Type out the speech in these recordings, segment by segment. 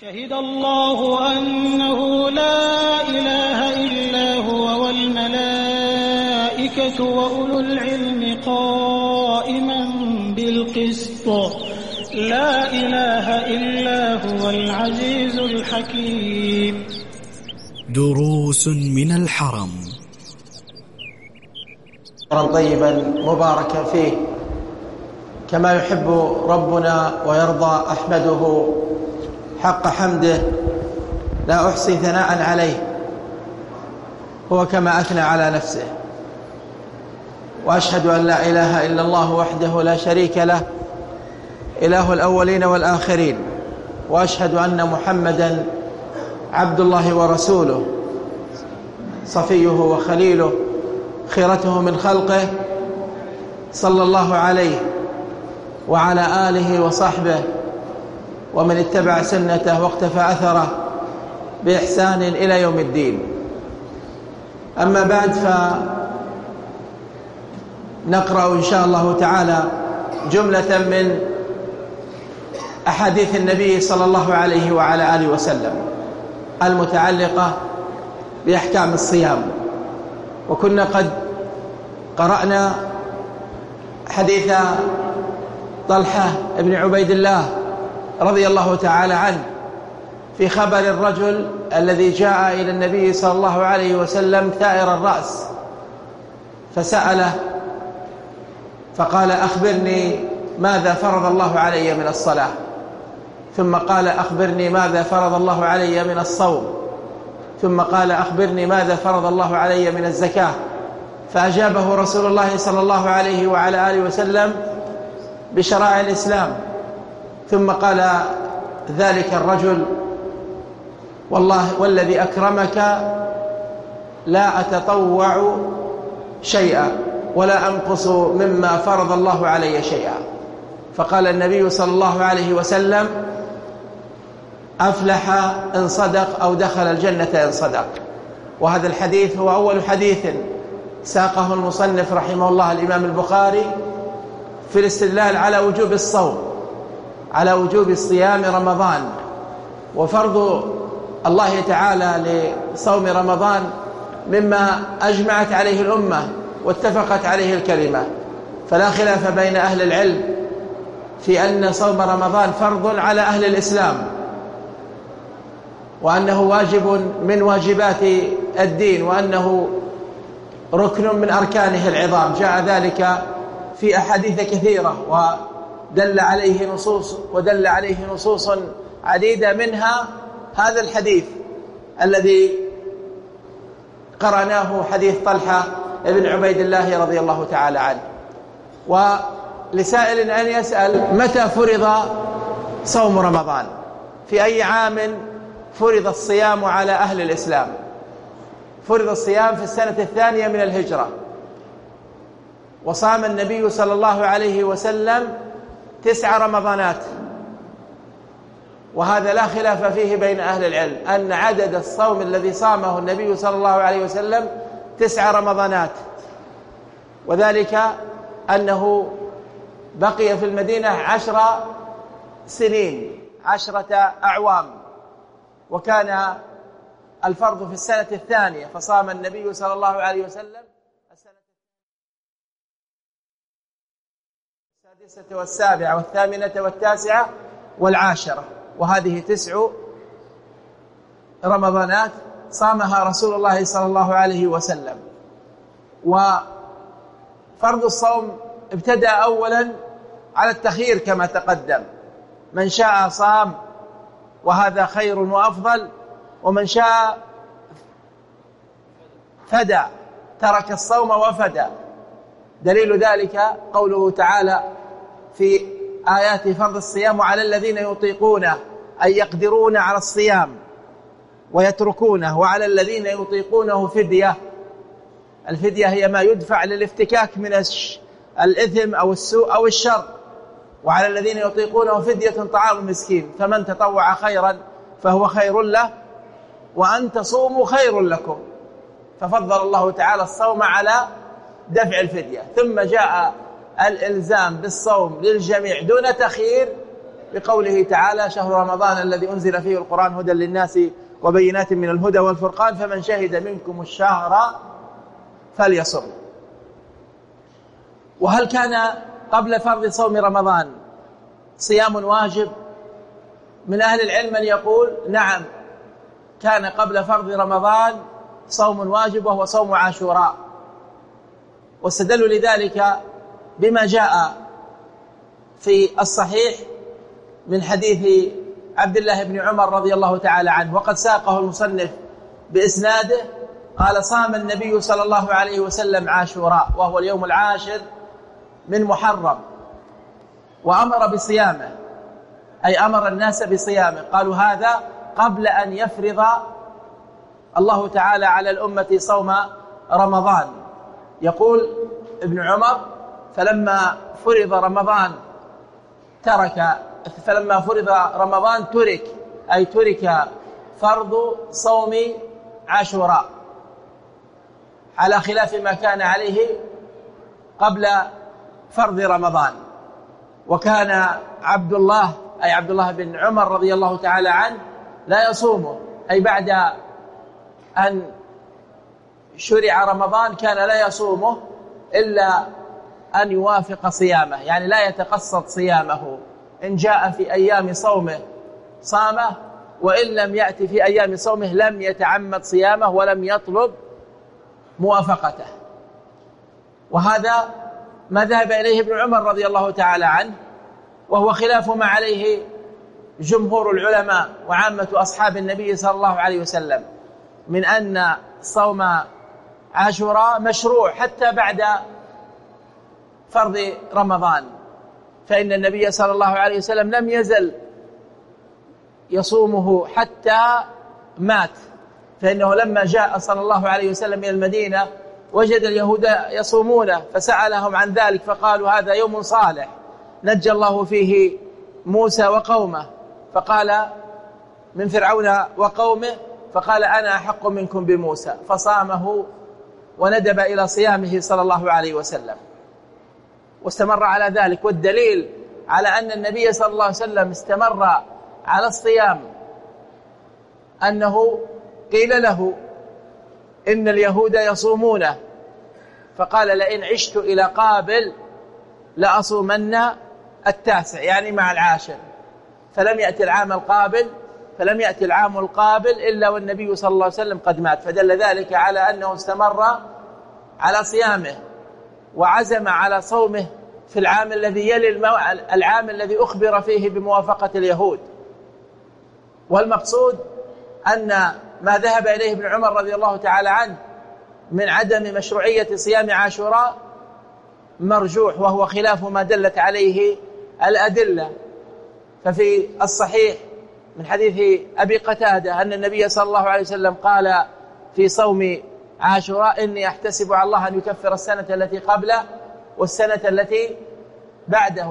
شهد الله أنه لا إله إلا هو والملائكة وأولو العلم قائما بالقسط لا إله إلا هو العزيز الحكيم. دروس من الحرم. طيبا مباركا فيه كما يحب ربنا ويرضى. أحمده حق حمده لا أحصي ثناء عليه، هو كما أثنى على نفسه. وأشهد أن لا إله إلا الله وحده لا شريك له، إله الأولين والآخرين. وأشهد أن محمدا عبد الله ورسوله، صفيه وخليله، خيرته من خلقه، صلى الله عليه وعلى آله وصحبه ومن اتبع سنته واقتفى أثره بإحسان إلى يوم الدين. أما بعد، فنقرأ إن شاء الله تعالى جملة من أحاديث النبي صلى الله عليه وعلى آله وسلم المتعلقة بأحكام الصيام. وكنا قد قرأنا حديث طلحة بن عبيد الله رضي الله تعالى عنه في خبر الرجل الذي جاء إلى النبي صلى الله عليه وسلم ثائر الرأس، فسأله فقال: أخبرني ماذا فرض الله علي من الصلاة؟ ثم قال: أخبرني ماذا فرض الله علي من الصوم؟ ثم قال: أخبرني ماذا فرض الله علي من الزكاة؟ فأجابه رسول الله صلى الله عليه وعلى آله وسلم بشرائع الإسلام. ثم قال ذلك الرجل: والله والذي أكرمك لا أتطوع شيئا ولا أنقص مما فرض الله علي شيئا. فقال النبي صلى الله عليه وسلم: أفلح إن صدق أو دخل الجنة إن صدق. وهذا الحديث هو أول حديث ساقه المصنف رحمه الله الإمام البخاري في الاستدلال على وجوب الصوم، على وجوب صيام رمضان وفرض الله تعالى لصوم رمضان مما أجمعت عليه الأمة واتفقت عليه الكلمة. فلا خلاف بين أهل العلم في أن صوم رمضان فرض على أهل الإسلام، وأنه واجب من واجبات الدين، وأنه ركن من أركانه العظام. جاء ذلك في أحاديث كثيرة ودل عليه نصوص عديدة، منها هذا الحديث الذي قرأناه، حديث طلحة بن عبيد الله رضي الله تعالى عنه. ولسائل أن يسأل: متى فرض صوم رمضان؟ في أي عام فرض الصيام على أهل الإسلام؟ فرض الصيام في السنة 2 من الهجرة، وصام النبي صلى الله عليه وسلم 9 رمضانات. وهذا لا خلاف فيه بين أهل العلم أن عدد الصوم الذي صامه النبي صلى الله عليه وسلم 9 رمضانات، وذلك أنه بقي في المدينة 10 سنين، 10 أعوام، وكان الفرض في السنة 2، فصام النبي صلى الله عليه وسلم السنة 6 والسابعة والثامنة والتاسعة والعاشرة، وهذه 9 رمضانات صامها رسول الله صلى الله عليه وسلم. وفرض الصوم ابتدأ أولا على التخيير كما تقدم، من شاء صام وهذا خير وأفضل، ومن شاء فدى، ترك الصوم وفدى. دليل ذلك قوله تعالى في آيات فرض الصيام: على الذين يطيقونه أي يقدرون على الصيام ويتركونه، وعلى الذين يطيقونه فدية. الفدية هي ما يدفع للافتكاك من الإثم أو السوء أو الشر. وعلى الذين يطيقونه فدية طعام مسكين، فمن تطوع خيرا فهو خير له، وأن تصوموا خير لكم. ففضل الله تعالى الصوم على دفع الفدية. ثم جاء الإلزام بالصوم للجميع دون تخيير بقوله تعالى: شهر رمضان الذي أنزل فيه القرآن هدى للناس وبينات من الهدى والفرقان فمن شهد منكم الشهر فليصم. وهل كان قبل فرض صوم رمضان صيام واجب؟ من أهل العلم من يقول نعم، كان قبل فرض رمضان صوم واجب وهو صوم عاشوراء، واستدلوا لذلك بما جاء في الصحيح من حديث عبد الله بن عمر رضي الله تعالى عنه، وقد ساقه المصنف بإسناده. قال: صام النبي صلى الله عليه وسلم عاشوراء وهو اليوم العاشر من محرم، وأمر بصيامه، أي أمر الناس بصيامه. قالوا هذا قبل أن يفرض الله تعالى على الأمة صوم رمضان. يقول ابن عمر: فلما فرض رمضان ترك فرض صوم عاشوراء، على خلاف ما كان عليه قبل فرض رمضان. وكان عبد الله بن عمر رضي الله تعالى عنه لا يصومه، أي بعد أن شرع رمضان كان لا يصومه إلا أن يوافق صيامه، يعني لا يتقصد صيامه. إن جاء في أيام صومه صامه، وإن لم يأتي في أيام صومه لم يتعمد صيامه ولم يطلب موافقته. وهذا ما ذهب إليه ابن عمر رضي الله تعالى عنه، وهو خلاف ما عليه جمهور العلماء وعامة أصحاب النبي صلى الله عليه وسلم، من أن صوم عاشوراء مشروع حتى بعد فرض رمضان، فإن النبي صلى الله عليه وسلم لم يزل يصومه حتى مات. فإنه لما جاء صلى الله عليه وسلم إلى المدينة وجد اليهود يصومونه، فسألهم عن ذلك فقالوا: هذا يوم صالح نجى الله فيه موسى وقومه، فقال من فرعون وقومه، فقال: أنا أحق منكم بموسى، فصامه وندب إلى صيامه صلى الله عليه وسلم واستمر على ذلك. والدليل على أن النبي صلى الله عليه وسلم استمر على الصيام أنه قيل له: إن اليهود يصومونه، فقال: لئن عشت إلى قابل لأصومن التاسع، يعني مع العاشر. فلم يأتي العام القابل إلا والنبي صلى الله عليه وسلم قد مات، فدل ذلك على أنه استمر على صيامه وعزم على صومه في العام الذي يلي العام الذي أخبر فيه بموافقة اليهود. والمقصود أن ما ذهب إليه ابن عمر رضي الله تعالى عنه من عدم مشروعية صيام عاشوراء مرجوح، وهو خلاف ما دلت عليه الأدلة. ففي الصحيح من حديث أبي قتادة أن النبي صلى الله عليه وسلم قال في صوم عاشوراء: إني أحتسب على الله أن يكفر السنة التي قبله والسنة التي بعده.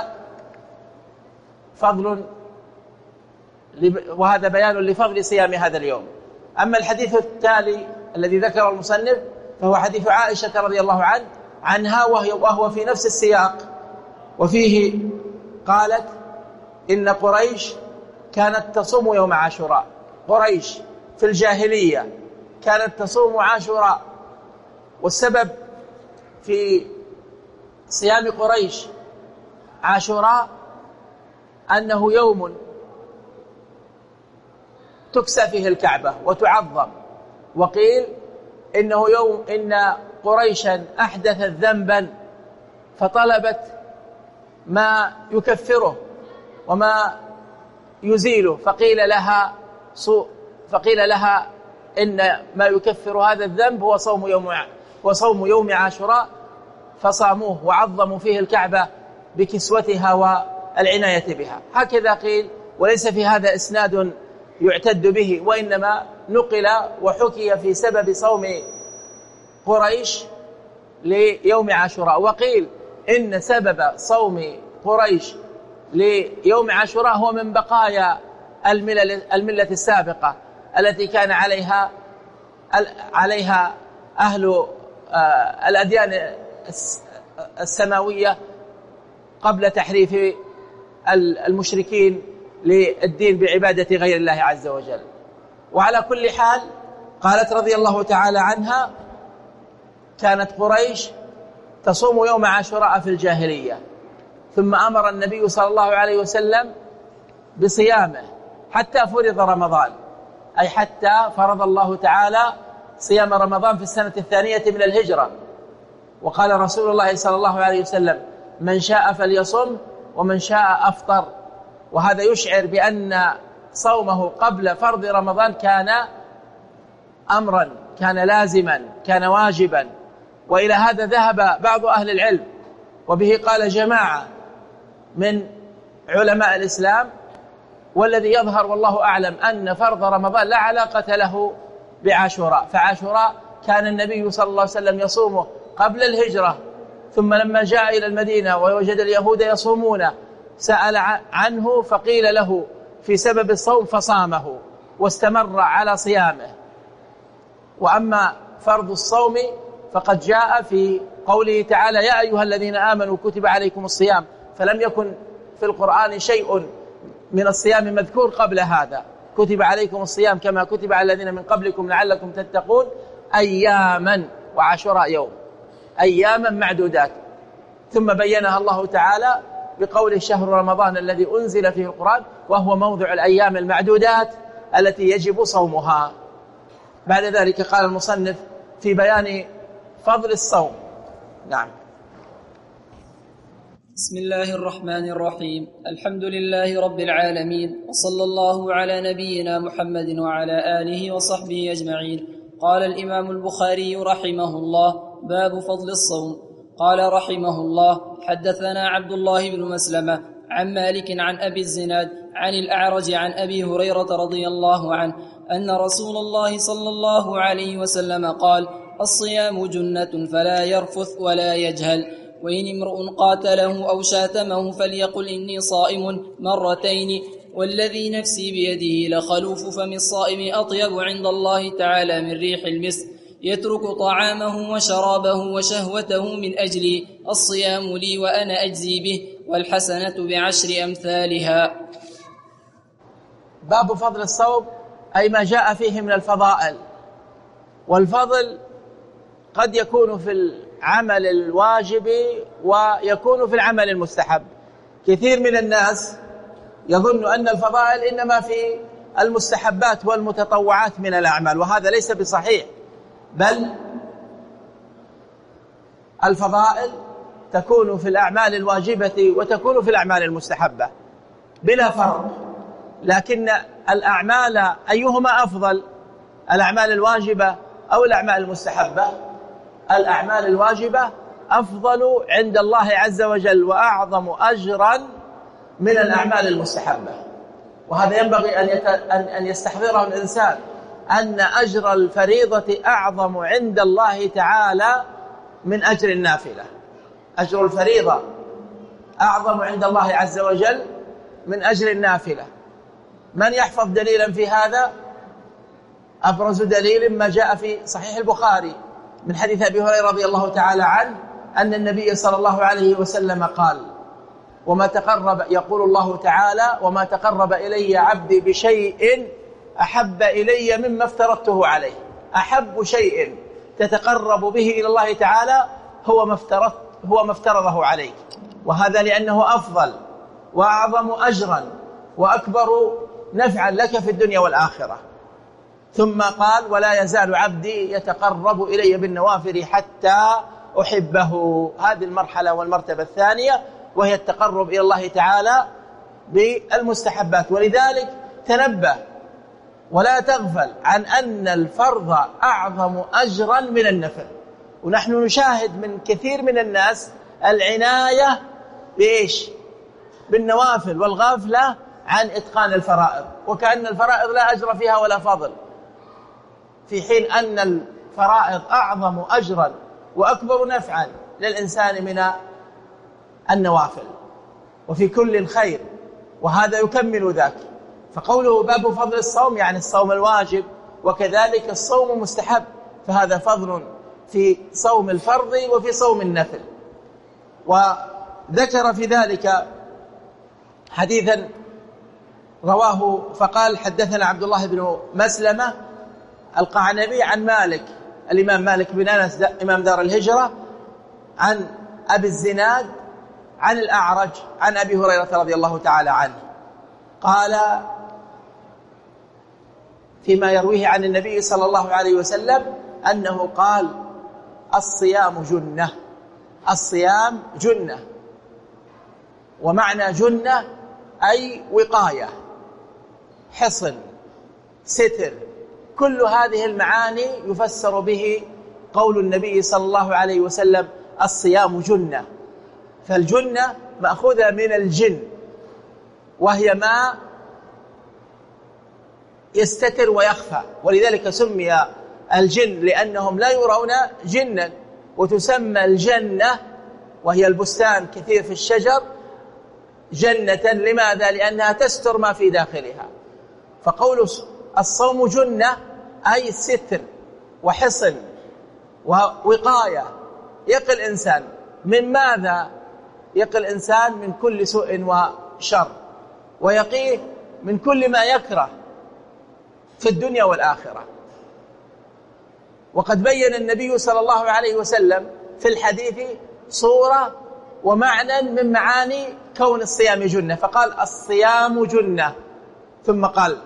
وهذا بيان لفضل صيام هذا اليوم. أما الحديث التالي الذي ذكر المصنف فهو حديث عائشة رضي الله عنها، وهو في نفس السياق، وفيه قالت: إن قريش كانت تصوم يوم عاشوراء. قريش في الجاهلية كانت تصوم عاشوراء، والسبب في صيام قريش عاشوراء أنه يوم تكسى فيه الكعبة وتعظم. وقيل إنه يوم إن قريشا أحدثت ذنبا فطلبت ما يكفره وما يزيله، فقيل لها إن ما يكفر هذا الذنب هو صوم يوم عاشوراء، فصاموه وعظموا فيه الكعبة بكسوتها والعناية بها. هكذا قيل، وليس في هذا إسناد يعتد به، وإنما نقل وحكي في سبب صوم قريش ليوم عاشوراء. وقيل إن سبب صوم قريش ليوم عاشوراء هو من بقايا الملة السابقة التي كان عليها أهل الأديان السماوية قبل تحريف المشركين للدين بعبادة غير الله عز وجل. وعلى كل حال قالت رضي الله تعالى عنها: كانت قريش تصوم يوم عاشوراء في الجاهلية، ثم أمر النبي صلى الله عليه وسلم بصيامه حتى فرض رمضان، أي حتى فرض الله تعالى صيام رمضان في السنة الثانية من الهجرة. وقال رسول الله صلى الله عليه وسلم: من شاء فليصم ومن شاء أفطر. وهذا يشعر بأن صومه قبل فرض رمضان كان أمرا، كان لازما، كان واجبا. وإلى هذا ذهب بعض أهل العلم، وبه قال جماعة من علماء الإسلام، والذي يظهر والله أعلم أن فرض رمضان لا علاقة له بعاشوراء، فعاشوراء كان النبي صلى الله عليه وسلم يصومه قبل الهجرة، ثم لما جاء إلى المدينة ووجد اليهود يصومون سأل عنه فقيل له في سبب الصوم فصامه واستمر على صيامه. وأما فرض الصوم فقد جاء في قوله تعالى: يا أيها الذين آمنوا كتب عليكم الصيام، فلم يكن في القرآن شيء من الصيام مذكور قبل هذا. كتب عليكم الصيام كما كتب على الذين من قبلكم لعلكم تتقون، أياما، وعاشوراء يوم، أياما معدودات. ثم بينها الله تعالى بقوله: شهر رمضان الذي أنزل فيه القرآن، وهو موضع الأيام المعدودات التي يجب صومها. بعد ذلك قال المصنف في بيان فضل الصوم. نعم. بسم الله الرحمن الرحيم. الحمد لله رب العالمين، وصلى الله على نبينا محمد وعلى آله وصحبه أجمعين. قال الإمام البخاري رحمه الله: باب فضل الصوم. قال رحمه الله: حدثنا عبد الله بن مسلمة عن مالك عن أبي الزناد عن الأعرج عن أبي هريرة رضي الله عنه أن رسول الله صلى الله عليه وسلم قال: الصيام جنة فلا يرفث ولا يجهل، وإن امرؤ قاتله أو شاتمه فليقل إني صائم مرتين، والذي نفسي بيده لخلوف فم الصائم أطيب عند الله تعالى من ريح المسك، يترك طعامه وشرابه وشهوته من أجلي، الصيام لي وأنا أجزي به، والحسنة بعشر أمثالها. باب فضل الصوم، أي ما جاء فيه من الفضائل. والفضل قد يكون في العمل الواجب ويكون في العمل المستحب. كثير من الناس يظن أن الفضائل إنما في المستحبات والمتطوعات من الأعمال، وهذا ليس بصحيح، بل الفضائل تكون في الأعمال الواجبة وتكون في الأعمال المستحبة بلا فرق. لكن الأعمال أيهما أفضل، الأعمال الواجبة أو الأعمال المستحبة؟ الأعمال الواجبة أفضل عند الله عز وجل وأعظم أجرا من الأعمال المستحبة. وهذا ينبغي أن يستحضره الإنسان، أن أجر الفريضة أعظم عند الله تعالى من أجر النافلة. أجر الفريضة أعظم عند الله عز وجل من أجر النافلة. من يحفظ دليلا في هذا؟ أبرز دليل ما جاء في صحيح البخاري من حديث أبي هريرة رضي الله تعالى عنه أن النبي صلى الله عليه وسلم قال: وما تقرب، يقول الله تعالى: وما تقرب إلي عبدي بشيء أحب إلي مما افترضته عليه. أحب شيء تتقرب به إلى الله تعالى هو ما افترضه عليك، وهذا لأنه أفضل وأعظم أجرا وأكبر نفعا لك في الدنيا والآخرة. ثم قال: ولا يزال عبدي يتقرب إلي بالنوافل حتى أحبه. هذه المرحلة والمرتبة الثانية، وهي التقرب إلى الله تعالى بالمستحبات. ولذلك تنبه ولا تغفل عن أن الفرض أعظم أجرا من النفل. ونحن نشاهد من كثير من الناس العناية بإيش؟ بالنوافل، والغافلة عن إتقان الفرائض، وكأن الفرائض لا أجر فيها ولا فضل، في حين أن الفرائض أعظم أجرا وأكبر نفعا للإنسان من النوافل، وفي كل خير، وهذا يكمل ذاك. فقوله باب فضل الصوم يعني الصوم الواجب، وكذلك الصوم المستحب، فهذا فضل في صوم الفرض وفي صوم النفل. وذكر في ذلك حديثا رواه فقال: حدثنا عبد الله بن مسلمة القعنبي عن مالك، الإمام مالك بن أنس إمام دار الهجرة، عن أبي الزناد عن الأعرج عن أبي هريرة رضي الله تعالى عنه قال فيما يرويه عن النبي صلى الله عليه وسلم أنه قال: الصيام جنة. الصيام جنة، ومعنى جنة أي وقاية، حصن، ستر. كل هذه المعاني يفسر به قول النبي صلى الله عليه وسلم: الصيام جنة. فالجنة مأخوذة من الجن، وهي ما يستتر ويخفى، ولذلك سمي الجن لأنهم لا يرون جنا. وتسمى الجنة وهي البستان كثير في الشجر جنة، لماذا؟ لأنها تستر ما في داخلها. فقول الصوم جنة أي ستر وحصن ووقاية. يقي الإنسان من ماذا؟ يقي الإنسان من كل سوء وشر، ويقيه من كل ما يكره في الدنيا والآخرة. وقد بين النبي صلى الله عليه وسلم في الحديث صورة ومعنى من معاني كون الصيام جنة، فقال: الصيام جنة. ثم قال: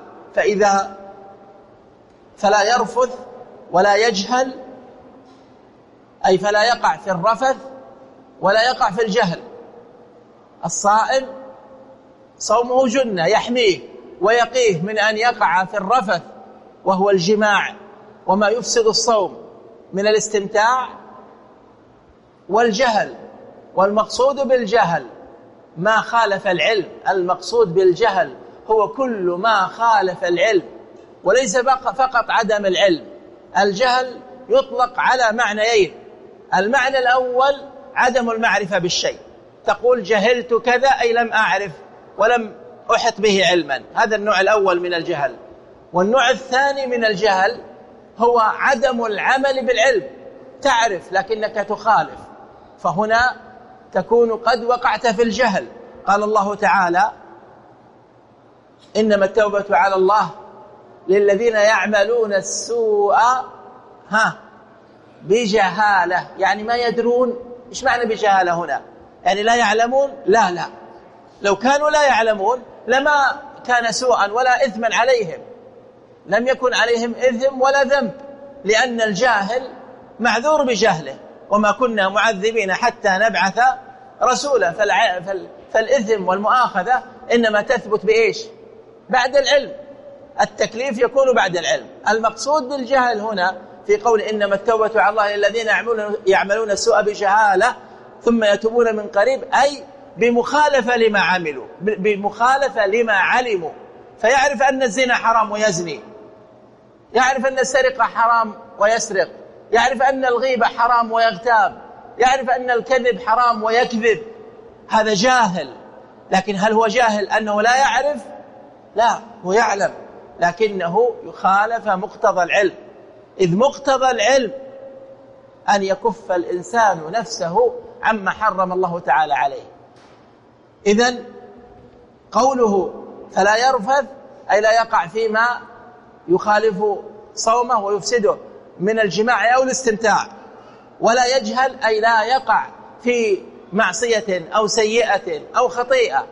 فلا يرفث ولا يجهل، أي فلا يقع في الرفث ولا يقع في الجهل. الصائم صومه جنة، يحميه ويقيه من أن يقع في الرفث وهو الجماع وما يفسد الصوم من الاستمتاع والجهل. والمقصود بالجهل ما خالف العلم. المقصود بالجهل هو كل ما خالف العلم، وليس فقط عدم العلم. الجهل يطلق على معنيين: المعنى الأول عدم المعرفة بالشيء، تقول جهلت كذا أي لم أعرف ولم أحط به علما، هذا النوع الأول من الجهل. والنوع الثاني من الجهل هو عدم العمل بالعلم، تعرف لكنك تخالف، فهنا تكون قد وقعت في الجهل. قال الله تعالى: إنما التوبة على الله للذين يعملون السوء بجهالة، يعني ما يدرون. إيش معنى بجهالة هنا؟ يعني لا يعلمون؟ لا، لو كانوا لا يعلمون لما كان سوءا ولا إثما عليهم، لم يكن عليهم إثم ولا ذنب، لأن الجاهل معذور بجهله، وما كنا معذبين حتى نبعث رسولا. فالإثم والمؤاخذة إنما تثبت بإيش؟ بعد العلم. التكليف يكون بعد العلم. المقصود بالجهل هنا في قول إنما التوبة على الله للذين يعملون السوء بجهالة ثم يتوبون من قريب، أي بمخالفة لما عملوا، بمخالفة لما علموا. فيعرف أن الزنا حرام ويزني، يعرف أن السرقة حرام ويسرق، يعرف أن الغيبة حرام ويغتاب، يعرف أن الكذب حرام ويكذب. هذا جاهل. لكن هل هو جاهل أنه لا يعرف؟ لا، هو يعلم، لكنه يخالف مقتضى العلم، إذ مقتضى العلم أن يكف الإنسان نفسه عما حرم الله تعالى عليه. إذن قوله فلا يرفث أي لا يقع فيما يخالف صومه ويفسده من الجماع أو الاستمتاع. ولا يجهل أي لا يقع في معصية أو سيئة أو خطيئة.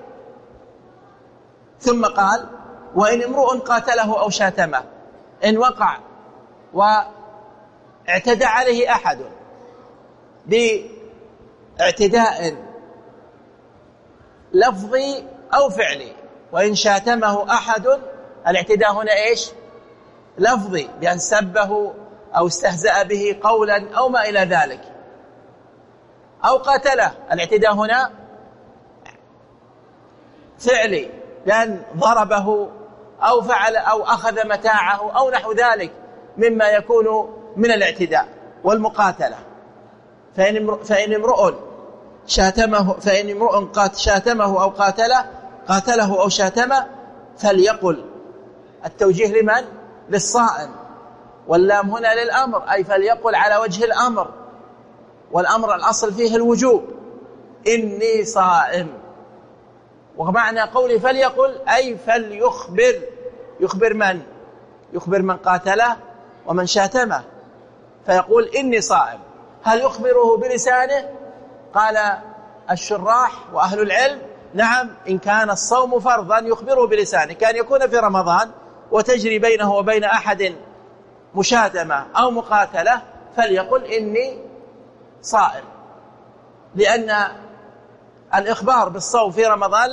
ثم قال: وإن امرؤ قاتله أو شاتمه، إن وقع واعتدى عليه أحد باعتداء لفظي أو فعلي، وإن شاتمه أحد، الاعتداء هنا إيش؟ لفظي، بأن سبه أو استهزأ به قولا أو ما إلى ذلك، أو قاتله، الاعتداء هنا فعلي، بأن ضربه أو فعل أو أخذ متاعه أو نحو ذلك مما يكون من الاعتداء والمقاتلة. فإن امرؤ شاتمه أو قاتله أو شاتمه فليقل. التوجيه لمن؟ للصائم، واللام هنا للأمر، أي فليقل على وجه الأمر، والأمر الأصل فيه الوجوب: إني صائم. ومعنى قوله فليقل أي فليخبر. يخبر من؟ يخبر من قاتله ومن شاتمه، فيقول إني صائم. هل يخبره بلسانه؟ قال الشراح وأهل العلم نعم، إن كان الصوم فرضا يخبره بلسانه، كان يكون في رمضان وتجري بينه وبين أحد مشاتمة أو مقاتلة فليقل إني صائم، لأن الإخبار بالصوم في رمضان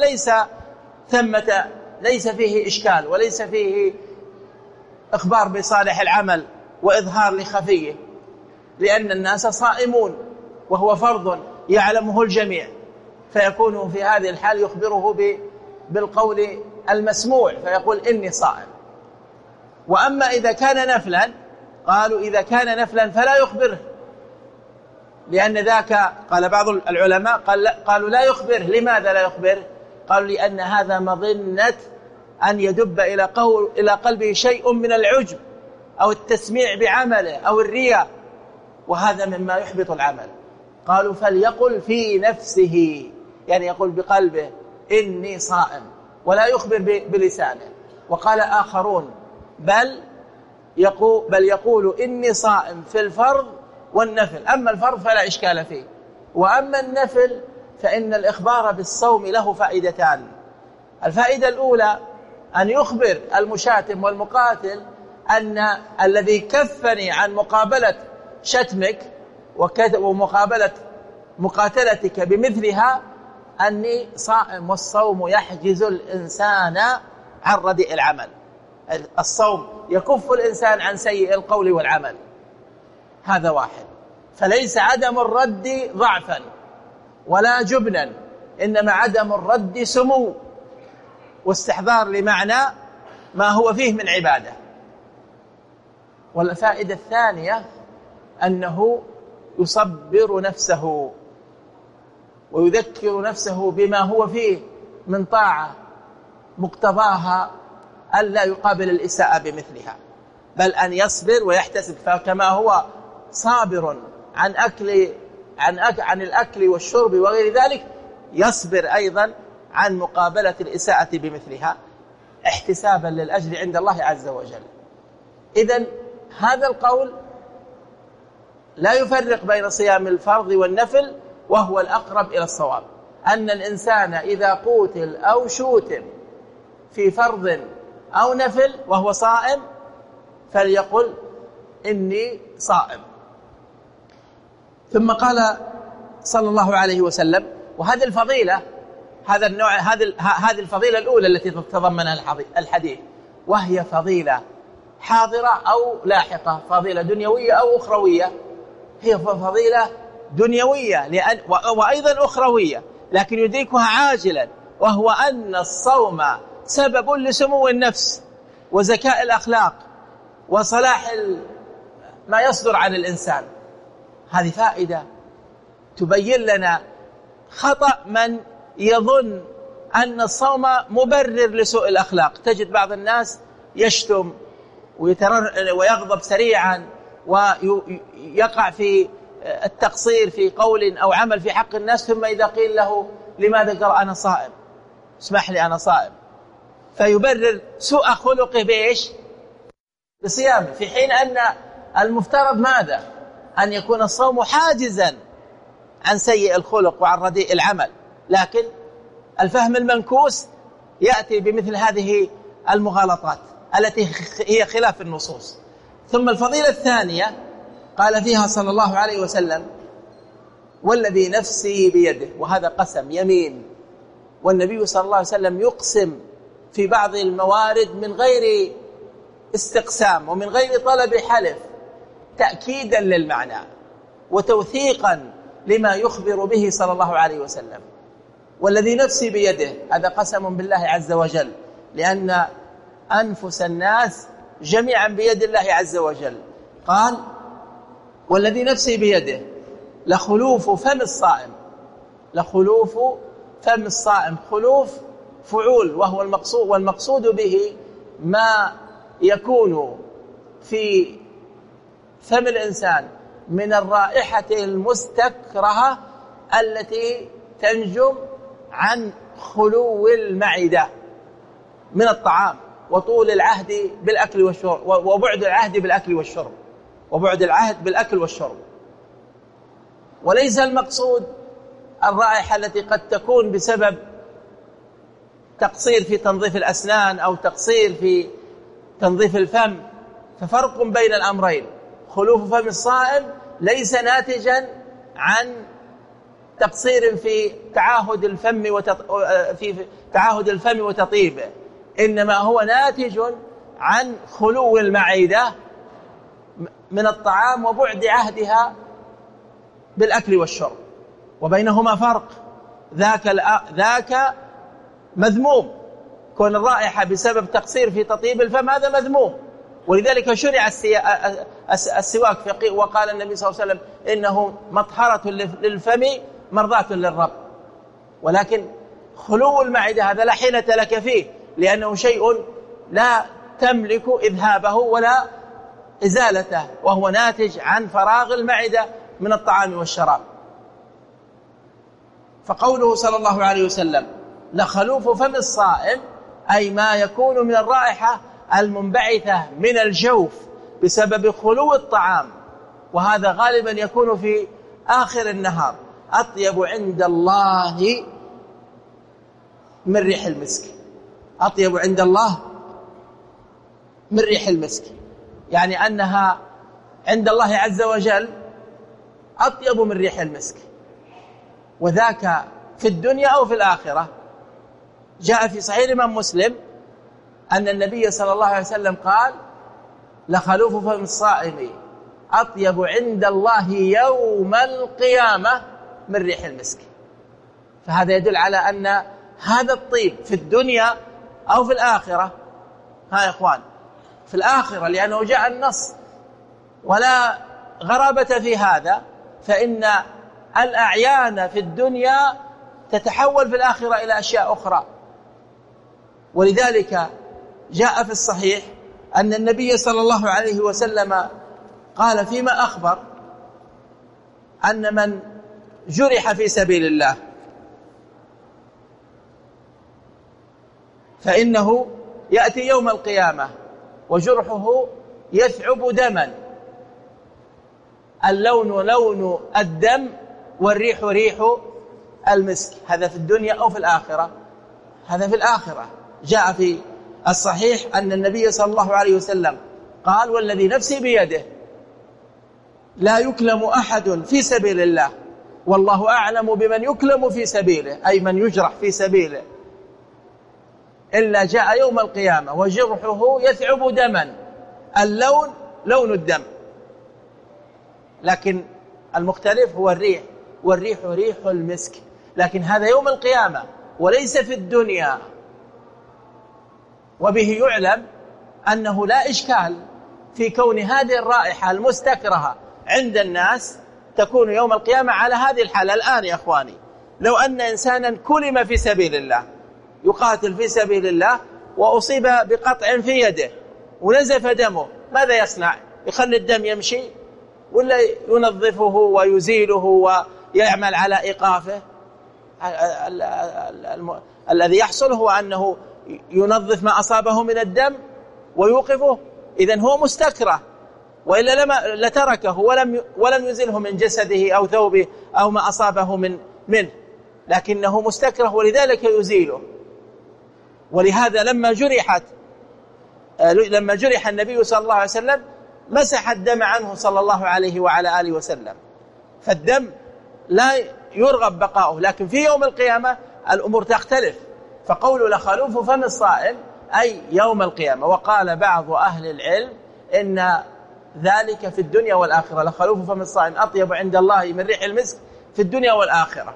ليس فيه إشكال، وليس فيه إخبار بصالح العمل وإظهار لخفيه، لأن الناس صائمون وهو فرض يعلمه الجميع، فيكون في هذه الحال يخبره بالقول المسموع فيقول إني صائم. وأما إذا كان نفلا، قالوا إذا كان نفلا فلا يخبره، لأن ذاك قال بعض العلماء قالوا لا يخبره. لماذا لا يخبره؟ قالوا لأن هذا مظنة أن يدب إلى قلبه شيء من العجب أو التسميع بعمله أو الرياء، وهذا مما يحبط العمل. قالوا فليقل في نفسه، يعني يقول بقلبه إني صائم، ولا يخبر بلسانه. وقال آخرون بل يقول إني صائم في الفرض والنفل، أما الفرض فلا إشكال فيه، وأما النفل فإن الإخبار بالصوم له فائدتان. الفائدة الأولى أن يخبر المشاتم والمقاتل أن الذي كفني عن مقابلة شتمك ومقابلة مقاتلتك بمثلها أني صائم، والصوم يحجز الإنسان عن رديء العمل. الصوم يكف الإنسان عن سيء القول والعمل، هذا واحد. فليس عدم الرد ضعفا ولا جبنا، إنما عدم الرد سمو واستحضار لمعنى ما هو فيه من عبادة. والفائدة الثانية أنه يصبر نفسه ويذكر نفسه بما هو فيه من طاعة مقتضاها ألا يقابل الإساءة بمثلها، بل أن يصبر ويحتسب. فكما هو صابر عن الأكل والشرب وغير ذلك، يصبر أيضا عن مقابلة الإساءة بمثلها احتسابا للأجر عند الله عز وجل. إذن هذا القول لا يفرق بين صيام الفرض والنفل، وهو الأقرب إلى الصواب، أن الإنسان إذا قوتل أو شوتم في فرض أو نفل وهو صائم فليقل إني صائم. ثم قال صلى الله عليه وسلم، وهذه الفضيلة، هذه الفضيلة الأولى التي تتضمنها الحديث، وهي فضيلة حاضرة أو لاحقة، فضيلة دنيوية أو أخروية. هي فضيلة دنيوية وأيضا أخروية، لكن يدركها عاجلا، وهو أن الصوم سبب لسمو النفس وزكاء الأخلاق وصلاح ما يصدر عن الإنسان. هذه فائدة تبين لنا خطأ من يظن أن الصوم مبرر لسوء الأخلاق. تجد بعض الناس يشتم ويغضب سريعا ويقع في التقصير في قول أو عمل في حق الناس، ثم إذا قيل له لماذا قال أنا صائم، اسمح لي أنا صائم، فيبرر سوء خلقه بإيش؟ بصيامه، في حين أن المفترض ماذا؟ أن يكون الصوم حاجزا عن سيء الخلق وعن رديء العمل. لكن الفهم المنكوس يأتي بمثل هذه المغالطات التي هي خلاف النصوص. ثم الفضيلة الثانية قال فيها صلى الله عليه وسلم والذي نفسي بيده، وهذا قسم يمين، والنبي صلى الله عليه وسلم يقسم في بعض الموارد من غير استقسام ومن غير طلب حلف، تأكيدا للمعنى وتوثيقا لما يخبر به صلى الله عليه وسلم. والذي نفسي بيده، هذا قسم بالله عز وجل، لأن أنفس الناس جميعا بيد الله عز وجل. قال والذي نفسي بيده لخلوف فم الصائم، لخلوف فم الصائم، خلوف فعول وهو المقصود، والمقصود به ما يكون في فم الإنسان من الرائحة المستكرهة التي تنجم عن خلو المعدة من الطعام وطول العهد بالأكل والشرب، وبعد العهد بالأكل والشرب، وبعد العهد بالأكل والشرب. وليس المقصود الرائحة التي قد تكون بسبب تقصير في تنظيف الأسنان أو تقصير في تنظيف الفم، ففرق بين الأمرين. خلوف فم الصائم ليس ناتجا عن تقصير في تعاهد الفم وتطيبه، إنما هو ناتج عن خلو المعدة من الطعام وبعد عهدها بالأكل والشرب، وبينهما فرق. ذاك مذموم، كون الرائحة بسبب تقصير في تطيب الفم هذا مذموم، ولذلك شرع السواك، وقال النبي صلى الله عليه وسلم إنه مطهرة للفم مرضاة للرب. ولكن خلو المعدة هذا لا حيلة لك فيه، لأنه شيء لا تملك إذهابه ولا إزالته، وهو ناتج عن فراغ المعدة من الطعام والشراب. فقوله صلى الله عليه وسلم لخلوف فم الصائم أي ما يكون من الرائحة المنبعثة من الجوف بسبب خلو الطعام، وهذا غالبا يكون في آخر النهار، أطيب عند الله من ريح المسك. أطيب عند الله من ريح المسك، يعني أنها عند الله عز وجل أطيب من ريح المسك، وذاك في الدنيا أو في الآخرة. جاء في صحيح الإمام مسلم أن النبي صلى الله عليه وسلم قال لخلوف فم الصائم أطيب عند الله يوم القيامة من ريح المسك. فهذا يدل على أن هذا الطيب في الدنيا أو في الآخرة. يا إخوان، في الآخرة، لأنه جاء النص، ولا غرابة في هذا، فإن الأعيان في الدنيا تتحول في الآخرة إلى أشياء أخرى. ولذلك جاء في الصحيح أن النبي صلى الله عليه وسلم قال فيما أخبر أن من جرح في سبيل الله فإنه يأتي يوم القيامة وجرحه يثعب دما، اللون لون الدم والريح ريح المسك. هذا في الدنيا أو في الآخرة؟ هذا في الآخرة. جاء في الصحيح أن النبي صلى الله عليه وسلم قال والذي نفسي بيده لا يكلم أحد في سبيل الله والله أعلم بمن يكلم في سبيله، أي من يجرح في سبيله، إلا جاء يوم القيامة وجرحه يثعب دما، اللون لون الدم، لكن المختلف هو الريح، والريح ريح المسك. لكن هذا يوم القيامة وليس في الدنيا. وبه يعلم أنه لا إشكال في كون هذه الرائحة المستكرهة عند الناس تكون يوم القيامة على هذه الحالة. الآن يا أخواني، لو أن إنسانا كلم في سبيل الله، يقاتل في سبيل الله وأصيب بقطع في يده ونزف دمه، ماذا يصنع؟ يخلي الدم يمشي ولا ينظفه ويزيله ويعمل على إيقافه؟ الذي يحصل هو أنه ينظف ما أصابه من الدم ويوقفه. إذن هو مستكره، وإلا لتركه ولم يزله من جسده أو ثوبه أو ما أصابه منه، لكنه مستكره ولذلك يزيله. ولهذا لما جرح النبي صلى الله عليه وسلم مسح الدم عنه صلى الله عليه وعلى آله وسلم، فالدم لا يرغب بقاؤه. لكن في يوم القيامة الأمور تختلف. فقول لخلوف فم الصائم أي يوم القيامة. وقال بعض أهل العلم إن ذلك في الدنيا والآخرة، لخلوف فم الصائم أطيب عند الله من ريح المسك في الدنيا والآخرة.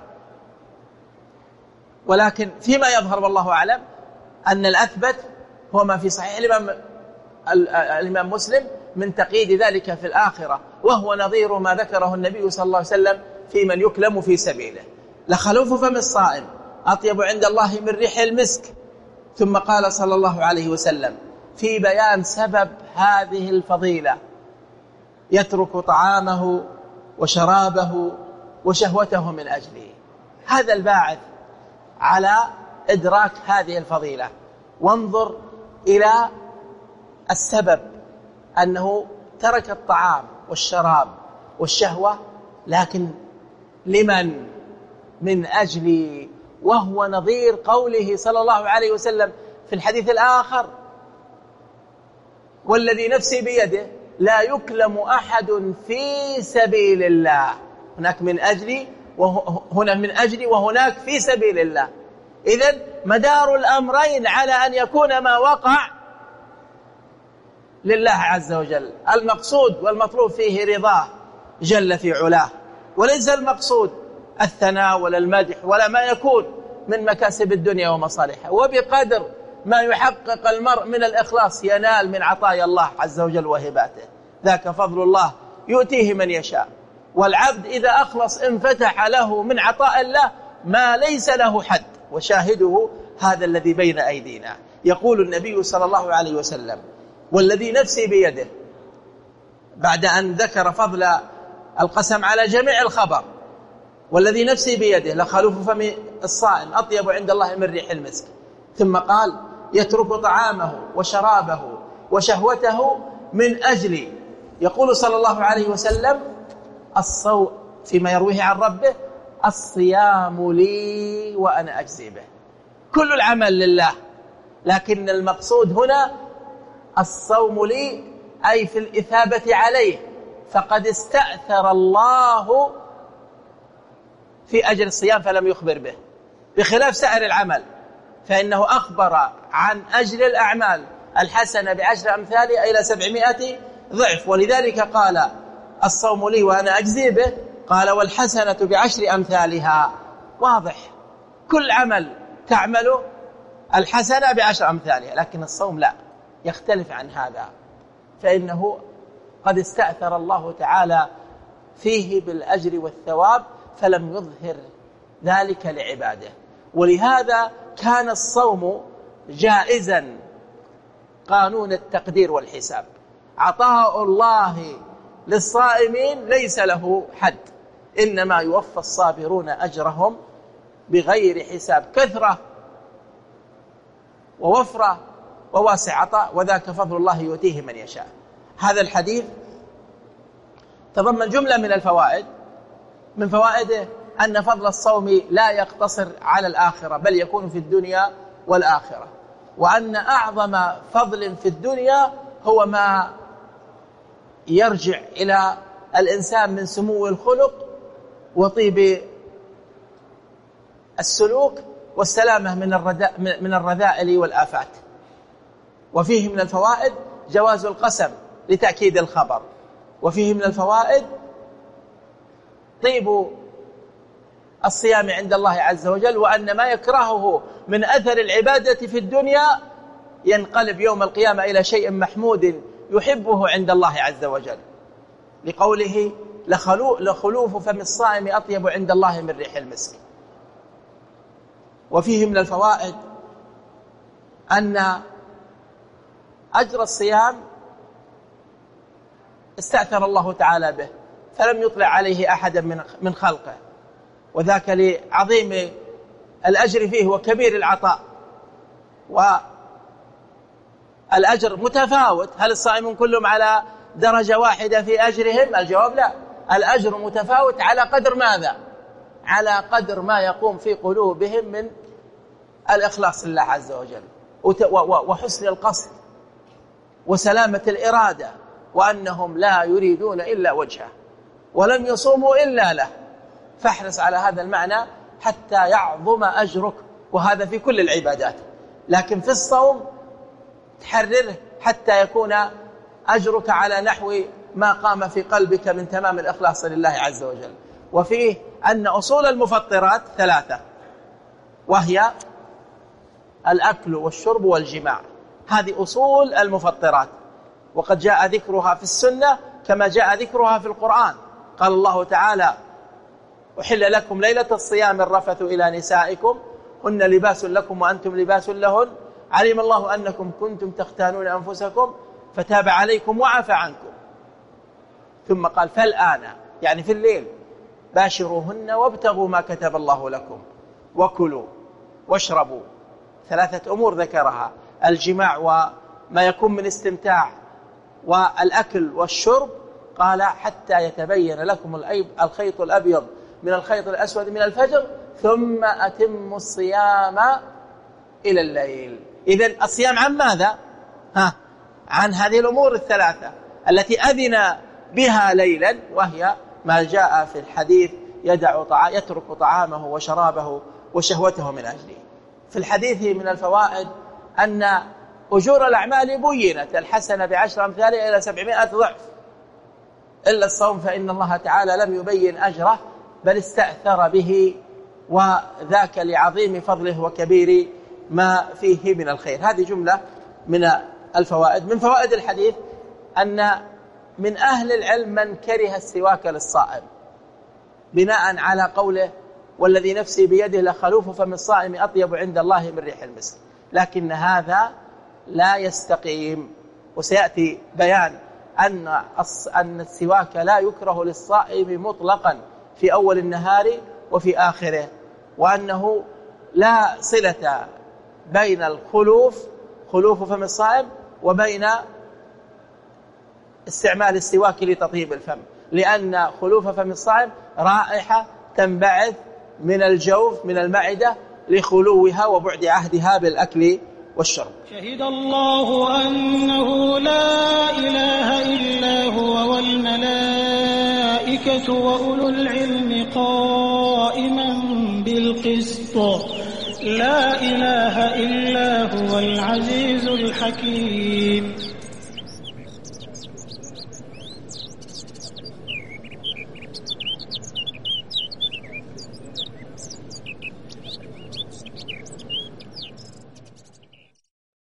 ولكن فيما يظهر والله أعلم أن الأثبت هو ما في صحيح الإمام مسلم من تقييد ذلك في الآخرة، وهو نظير ما ذكره النبي صلى الله عليه وسلم في من يكلم في سبيله. لخلوف فم الصائم أطيب عند الله من ريح المسك. ثم قال صلى الله عليه وسلم في بيان سبب هذه الفضيلة: يترك طعامه وشرابه وشهوته من أجله. هذا الباعث على إدراك هذه الفضيلة. وانظر إلى السبب، أنه ترك الطعام والشراب والشهوة، لكن لمن؟ من أجلي، وهو نظير قوله صلى الله عليه وسلم في الحديث الآخر: والذي نفسي بيده لا يكلم أحد في سبيل الله. هناك من أجلي، وهنا من أجلي، وهناك في سبيل الله. إذن مدار الأمرين على أن يكون ما وقع لله عز وجل. المقصود والمطلوب فيه رضاه جل في علاه، وليس المقصود الثناء ولا المدح ولا ما يكون من مكاسب الدنيا ومصالحها. وبقدر ما يحقق المرء من الإخلاص ينال من عطايا الله عز وجل وهباته، ذاك فضل الله يؤتيه من يشاء. والعبد إذا أخلص انفتح له من عطاء الله ما ليس له حد. وشاهده هذا الذي بين أيدينا. يقول النبي صلى الله عليه وسلم: والذي نفسي بيده، بعد أن ذكر فضل القسم على جميع الخبر: والذي نفسي بيده لخلوف فم الصائم أطيب عند الله من ريح المسك. ثم قال: يترك طعامه وشرابه وشهوته من أجلي. يقول صلى الله عليه وسلم الصوم فيما يرويه عن ربه: الصيام لي وأنا أجزي به. كل العمل لله، لكن المقصود هنا الصوم لي، أي في الإثابة عليه، فقد استأثر الله في أجر الصيام فلم يخبر به، بخلاف سائر العمل فإنه أخبر عن أجر الأعمال الحسنة ب10 أمثالها إلى 700 ضعف. ولذلك قال: الصوم لي وأنا أجزي به. قال: والحسنة ب10 أمثالها. واضح، كل عمل تعمله الحسنة ب10 أمثالها، لكن الصوم لا، يختلف عن هذا، فإنه قد استأثر الله تعالى فيه بالأجر والثواب فلم يظهر ذلك لعباده. ولهذا كان الصوم جائزا قانون التقدير والحساب. عطاء الله للصائمين ليس له حد، إنما يوفى الصابرون أجرهم بغير حساب. كثرة ووفرة وواسع عطاء، وذاك فضل الله يؤتيه من يشاء. هذا الحديث تضمن جملة من الفوائد. من فوائده أن فضل الصوم لا يقتصر على الآخرة، بل يكون في الدنيا والآخرة، وأن أعظم فضل في الدنيا هو ما يرجع إلى الإنسان من سمو الخلق وطيب السلوك والسلامة من الرذائل والآفات. وفيه من الفوائد جواز القسم لتأكيد الخبر، وفيه من الفوائد طيب الصيام عند الله عز وجل، وأن ما يكرهه من أثر العبادة في الدنيا ينقلب يوم القيامة إلى شيء محمود يحبه عند الله عز وجل، لقوله: لخلوف فم الصائم أطيب عند الله من ريح المسك. وفيه من الفوائد أن أجر الصيام استأثر الله تعالى به فلم يطلع عليه أحدا من خلقه، وذاك لعظيم الأجر فيه وكبير العطاء. والأجر متفاوت. هل الصائمون كلهم على درجة واحدة في أجرهم؟ الجواب لا، الأجر متفاوت على قدر ماذا؟ على قدر ما يقوم في قلوبهم من الإخلاص لله عز وجل وحسن القصد وسلامة الإرادة، وأنهم لا يريدون إلا وجهه ولم يصوموا إلا له. فاحرص على هذا المعنى حتى يعظم أجرك، وهذا في كل العبادات، لكن في الصوم تحرره حتى يكون أجرك على نحو ما قام في قلبك من تمام الإخلاص لله عز وجل. وفيه أن أصول المفطرات 3، وهي الأكل والشرب والجماع. هذه أصول المفطرات، وقد جاء ذكرها في السنة كما جاء ذكرها في القرآن. قال الله تعالى: أحل لكم ليلة الصيام الرفث إلى نسائكم هن لباس لكم وأنتم لباس لهن علم الله أنكم كنتم تختانون أنفسكم فتاب عليكم وعفى عنكم. ثم قال: فالآن، يعني في الليل، باشروهن وابتغوا ما كتب الله لكم وكلوا واشربوا 3 أمور ذكرها: الجماع وما يكون من استمتاع والأكل والشرب. قال: حتى يتبين لكم الخيط الأبيض من الخيط الأسود من الفجر ثم أتموا الصيام إلى الليل. إذن الصيام عن ماذا؟ عن هذه الأمور ال3 التي أذن بها ليلا، وهي ما جاء في الحديث: يترك طعامه وشرابه وشهوته من أجله. في الحديث من الفوائد أن أجور الأعمال بينت: الحسنة ب10 أمثالها إلى 700 ضعف، إلا الصوم فإن الله تعالى لم يبين أجره بل استأثر به، وذاك لعظيم فضله وكبير ما فيه من الخير. هذه جملة من الفوائد. من فوائد الحديث أن من أهل العلم من كره السواك للصائم، بناء على قوله: والذي نفسي بيده لخلوف فم الصائم أطيب عند الله من ريح المسك. لكن هذا لا يستقيم، وسيأتي بيان أن السواك لا يكره للصائم مطلقا في أول النهار وفي آخره، وأنه لا صلة بين خلوف فم الصائم وبين استعمال السواك لتطيب الفم، لأن خلوف فم الصائم رائحة تنبعث من الجوف من المعدة لخلوها وبعد عهدها بالأكل والشرب. شهد الله أنه لا إله إلا هو والملائكة وأولو العلم قائما بالقسط لا إله إلا هو العزيز الحكيم.